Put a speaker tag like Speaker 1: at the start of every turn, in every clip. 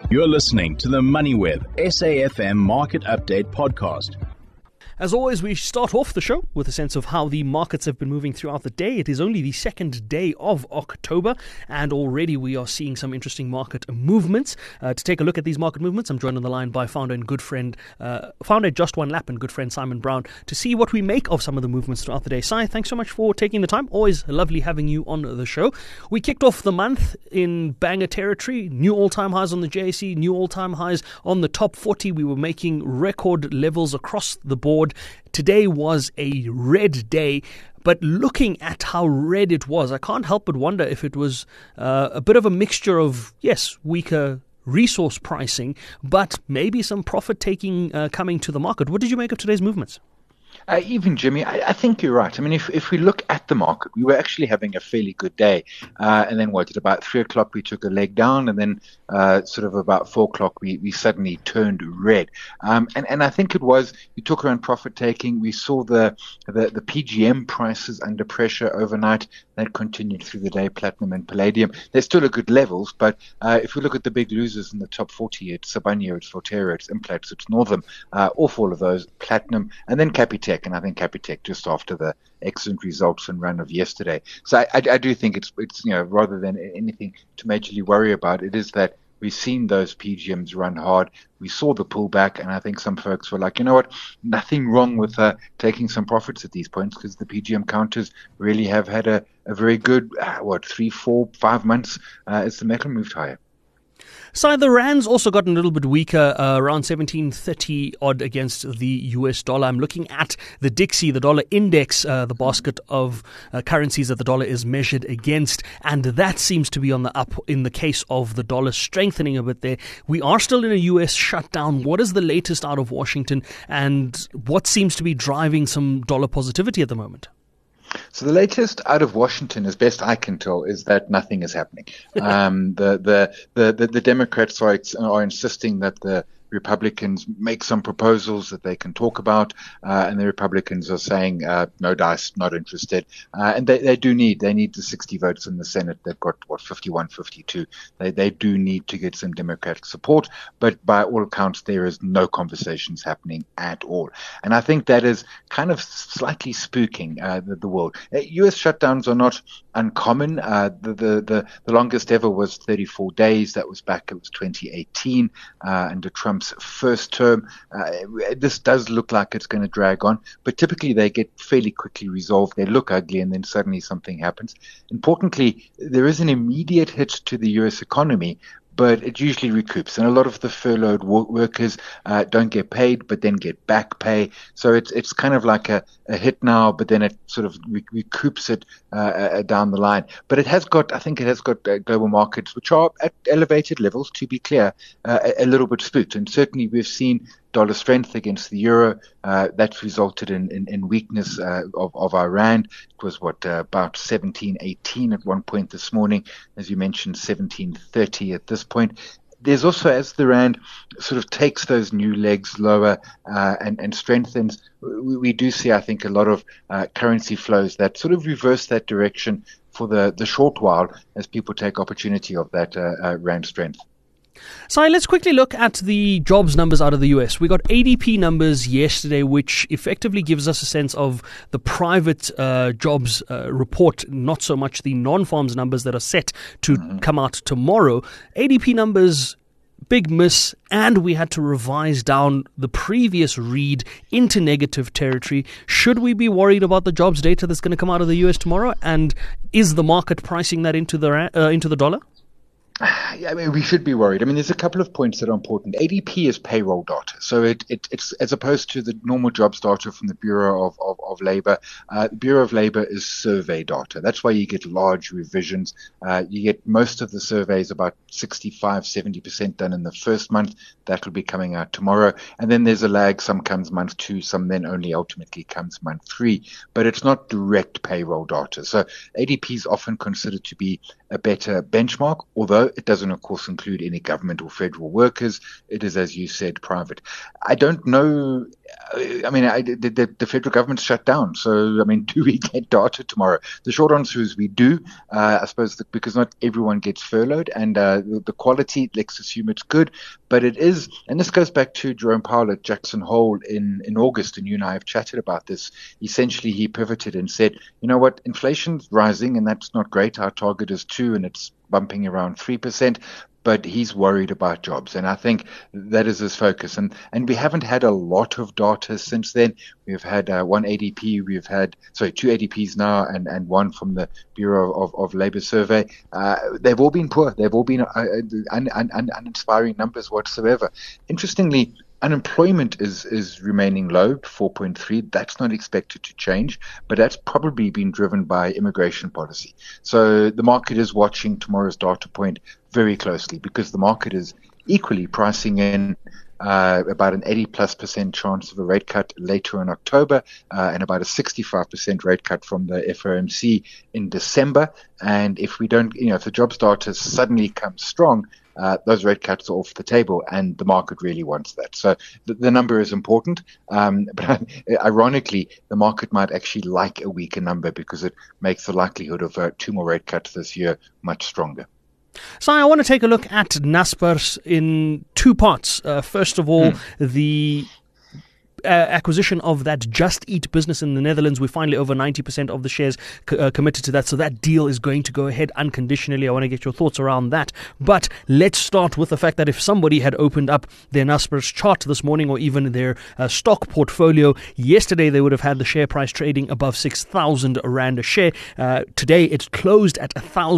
Speaker 1: You're listening to the MoneyWeb SAFM Market Update Podcast.
Speaker 2: As always, we start off the show with a sense of how the markets have been moving throughout the day. It is only the second day of October, and already we are seeing some interesting market movements. To take a look at these market movements, I'm joined on the line by founder at Just One Lap and good friend Simon Brown to see what we make of some of the movements throughout the day. Si, thanks so much for taking the time. Always lovely having you on the show. We kicked off the month in banger territory. New all-time highs on the JSE, new all-time highs on the top 40. We were making record levels across the board. Today was a red day, but looking at how red it was, I can't help but wonder if it was a bit of a mixture of, yes, weaker resource pricing, but maybe some profit-taking coming to the market. What did you make of today's movements?
Speaker 3: Even Jimmy, I think you're right. I mean, if we look at the market, we were actually having a fairly good day. And then at about 3 o'clock, we took a leg down. And then sort of about 4 o'clock, we suddenly turned red. And I think it was, you talk around profit taking. We saw the PGM prices under pressure overnight. That continued through the day, platinum and palladium. They're still at good levels. But if we look at the big losers in the top 40, it's Sibanye, it's Forterra, it's Implats, it's Northam, all of those, platinum, and then Capitec. And I think Capitec just after the excellent results and run of yesterday. So I do think it's rather than anything to majorly worry about, it is that we've seen those PGMs run hard. We saw the pullback, and I think some folks were like, you know what, nothing wrong with taking some profits at these points because the PGM counters really have had a very good 3, 4, 5 months as the metal moved higher.
Speaker 2: So the Rand's also gotten a little bit weaker, around 17.30 odd against the US dollar. I'm looking at the Dixie, the dollar index, the basket of currencies that the dollar is measured against, and that seems to be on the up in the case of the dollar strengthening a bit there. We are still in a US shutdown. What is the latest out of Washington, and what seems to be driving some dollar positivity at the moment?
Speaker 3: So the latest out of Washington, as best I can tell, is that nothing is happening. The Democrats are insisting that the Republicans make some proposals that they can talk about, and the Republicans are saying, no dice, not interested. And they need the 60 votes in the Senate. They've got, 51, 52. They do need to get some Democratic support, but by all accounts, there is no conversations happening at all. And I think that is kind of slightly spooking the world. U.S. shutdowns are not uncommon. The longest ever was 34 days. That was back, it was 2018, under Trump's first term. This does look like it's going to drag on, but typically they get fairly quickly resolved. They look ugly and then suddenly something happens. Importantly, there is an immediate hit to the US economy, but it usually recoups. And a lot of the furloughed workers don't get paid, but then get back pay. So it's kind of like a hit now, but then it sort of recoups it down the line. But it has got global markets, which are at elevated levels, to be clear, a little bit spooked. And certainly we've seen dollar strength against the euro. That's resulted in weakness of our rand. It was about 17.18 at one point this morning. As you mentioned, 17.30 at this point. There's also, as the rand sort of takes those new legs lower and strengthens, we do see, I think, a lot of currency flows that sort of reverse that direction for the short while as people take opportunity of that rand strength.
Speaker 2: So let's quickly look at the jobs numbers out of the US. We got ADP numbers yesterday, which effectively gives us a sense of the private jobs report, not so much the non-farms numbers that are set to come out tomorrow. ADP numbers, big miss, and we had to revise down the previous read into negative territory. Should we be worried about the jobs data that's going to come out of the US tomorrow? And is the market pricing that into the dollar?
Speaker 3: I mean, we should be worried. I mean, there's a couple of points that are important. ADP is payroll data. So it's as opposed to the normal jobs data from the Bureau of Labor. The Bureau of Labor is survey data. That's why you get large revisions. You get most of the surveys, about 65, 70% done in the first month. That will be coming out tomorrow. And then there's a lag. Some comes month 2, some then only ultimately comes month 3. But it's not direct payroll data. So ADP is often considered to be a better benchmark, although It doesn't, of course, include any government or federal workers. It is, as you said, private. I don't know. I mean, the federal government's shut down. So, I mean, do we get data tomorrow? The short answer is we do. I suppose because not everyone gets furloughed, and the quality, let's assume it's good. But it is, and this goes back to Jerome Powell at Jackson Hole in August, and you and I have chatted about this. Essentially, he pivoted and said, you know what, inflation's rising, and that's not great. Our target is 2%, and it's bumping around 3%. But he's worried about jobs, and I think that is his focus. And we haven't had a lot of data since then. We've had one ADP, two ADPs now, and one from the Bureau of Labor Survey. They've all been poor. They've all been uninspiring numbers whatsoever. Interestingly, unemployment is remaining low, 4.3. That's not expected to change, but that's probably been driven by immigration policy. So the market is watching tomorrow's data point very closely, because the market is equally pricing in about an 80+% chance of a rate cut later in October, and about a 65% rate cut from the FOMC in December. And if we don't, if the jobs data suddenly comes strong, those rate cuts are off the table, and the market really wants that. So the number is important, but ironically, the market might actually like a weaker number, because it makes the likelihood of 2 more rate cuts this year much stronger.
Speaker 2: So I want to take a look at Naspers in 2 parts. First of all, the acquisition of that Just Eat business in the Netherlands. We're finally over 90% of the shares committed to that. So that deal is going to go ahead unconditionally. I want to get your thoughts around that. But let's start with the fact that if somebody had opened up their Naspers chart this morning, or even their stock portfolio yesterday, they would have had the share price trading above 6,000 Rand a share. Today, it's closed at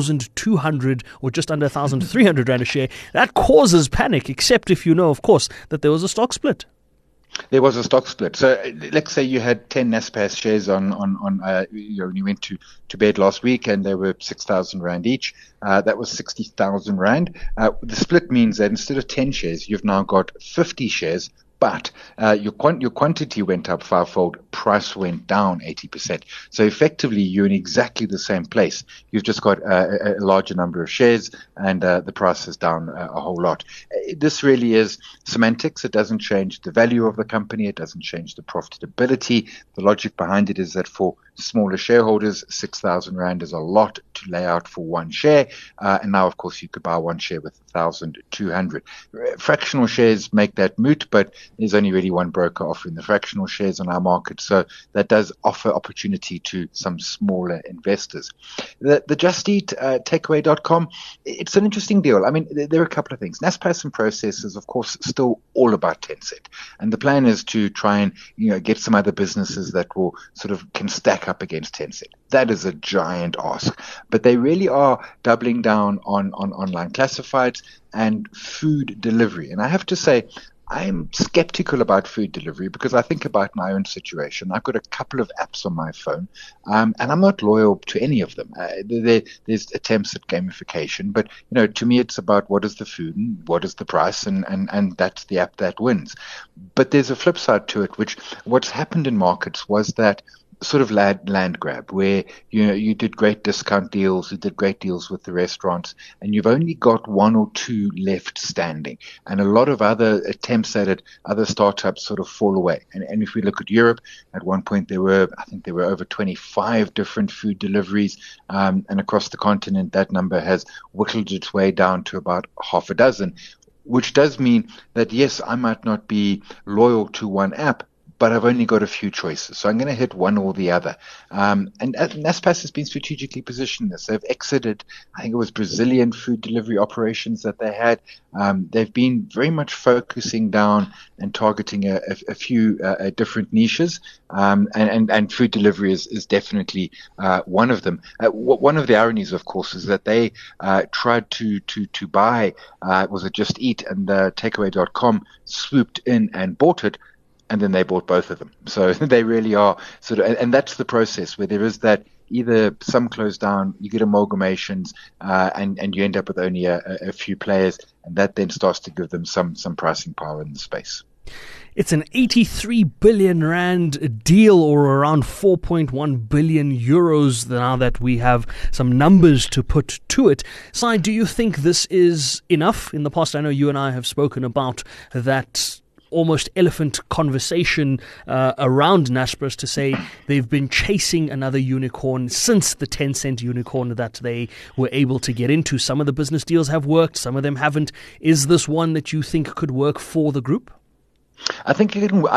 Speaker 2: 1,200 or just under 1,300 Rand a share. That causes panic, except if you know, of course, that there was a stock split.
Speaker 3: There was a stock split. So let's say you had 10 Naspers shares on when you went to bed last week, and they were 6,000 Rand each. That was 60,000 Rand. The split means that instead of 10 shares, you've now got 50 shares. But your quantity went up fivefold, price went down 80%. So effectively, you're in exactly the same place. You've just got a larger number of shares, and the price is down a whole lot. This really is semantics. It doesn't change the value of the company. It doesn't change the profitability. The logic behind it is that for smaller shareholders, 6,000 Rand is a lot to lay out for one share. And now, of course, you could buy one share with 1,200. Fractional shares make that moot, but there's only really one broker offering the fractional shares on our market. So that does offer opportunity to some smaller investors. The Just Eat takeaway.com, it's an interesting deal. I mean, there are a couple of things. Naspers and Process is, of course, still all about Tencent. And the plan is to try and, get some other businesses that will sort of can stack up against Tencent. That is a giant ask. But they really are doubling down on online classifieds and food delivery. And I have to say, I'm skeptical about food delivery, because I think about my own situation. I've got a couple of apps on my phone, and I'm not loyal to any of them. There's attempts at gamification, but to me, it's about what is the food and what is the price, and that's the app that wins. But there's a flip side to it, what's happened in markets was that sort of land grab, where you did great discount deals, you did great deals with the restaurants, and you've only got 1 or 2 left standing, and a lot of other attempts at it, other startups sort of fall away. And if we look at Europe, at one point there were over 25 different food deliveries, and across the continent that number has whittled its way down to about half a dozen, which does mean that yes, I might not be loyal to one app, but I've only got a few choices. So I'm going to hit one or the other. And Naspers has been strategically positioned this. They've exited, I think it was Brazilian food delivery operations that they had. They've been very much focusing down and targeting a few different niches. And food delivery is definitely one of them. One of the ironies, of course, is that they tried to buy, was it Just Eat, and the takeaway.com swooped in and bought it. And then they bought both of them. So they really are sort of, and that's the process where there is that either some close down, you get amalgamations, and you end up with only a few players, and that then starts to give them some pricing power in the space.
Speaker 2: It's an 83 billion rand deal, or around 4.1 billion euros, now that we have some numbers to put to it. Sai, do you think this is enough? In the past, I know you and I have spoken about that almost elephant conversation around Naspers to say they've been chasing another unicorn since the Tencent unicorn that they were able to get into. Some of the business deals have worked, some of them haven't. Is this one that you think could work for the group?
Speaker 3: I think it can.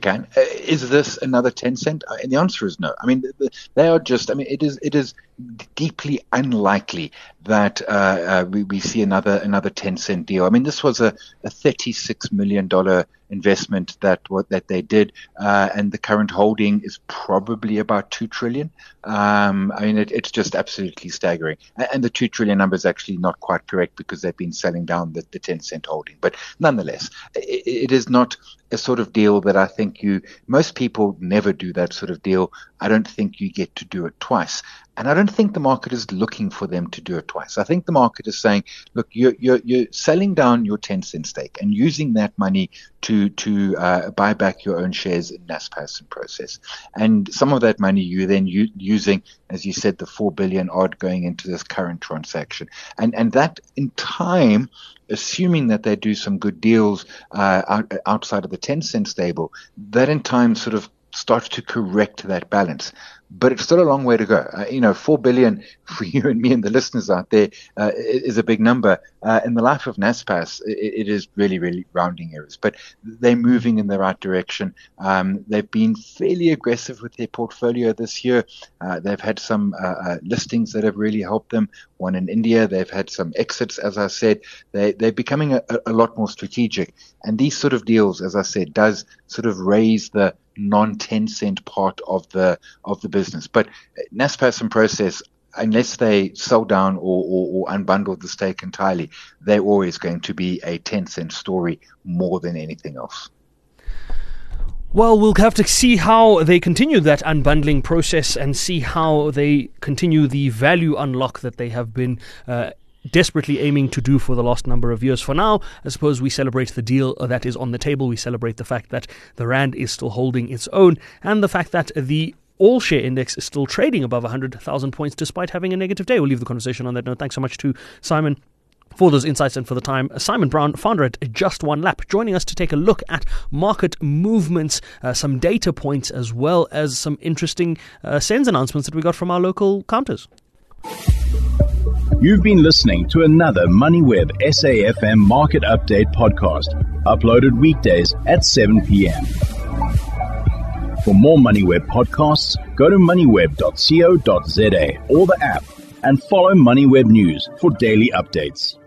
Speaker 3: Is this another Tencent? And the answer is no. I mean, they are just. I mean, it is deeply unlikely that we see another Tencent deal. I mean, this was a $36 million investment that they did, and the current holding is probably about 2 trillion. I mean, it's just absolutely staggering. And the 2 trillion number is actually not quite correct because they've been selling down the Tencent holding. But nonetheless, it is not a sort of deal that I think most people never do that sort of deal. I don't think you get to do it twice. And I don't think the market is looking for them to do it twice. I think the market is saying, look, you're selling down your Tencent stake and using that money to buy back your own shares in Naspers and Prosus. And some of that money you then using, as you said, the 4 billion odd going into this current transaction. And that in time, assuming that they do some good deals outside of the Tencent stable, that in time sort of starts to correct that balance. But it's still a long way to go. 4 billion for you and me and the listeners out there is a big number. In the life of Naspers, it is really, really rounding errors. But they're moving in the right direction. They've been fairly aggressive with their portfolio this year. They've had some listings that have really helped them. One in India. They've had some exits, as I said. They're becoming a lot more strategic. And these sort of deals, as I said, does sort of raise the non-Tencent part of the business. But Naspers and Prosus, unless they sell down or unbundle the stake entirely, they're always going to be a Tencent story more than anything else.
Speaker 2: Well, we'll have to see how they continue that unbundling process and see how they continue the value unlock that they have been desperately aiming to do for the last number of years. For now, I suppose we celebrate the deal that is on the table. We celebrate the fact that the Rand is still holding its own, and the fact that the all-share index is still trading above 100,000 points despite having a negative day. We'll leave the conversation on that note. Thanks so much to Simon for those insights and for the time. Simon Brown, founder at Just One Lap, joining us to take a look at market movements, some data points, as well as some interesting SENS announcements that we got from our local counters.
Speaker 1: You've been listening to another MoneyWeb SAFM Market Update podcast, uploaded weekdays at 7 p.m. For more MoneyWeb podcasts, go to moneyweb.co.za or the app and follow MoneyWeb News for daily updates.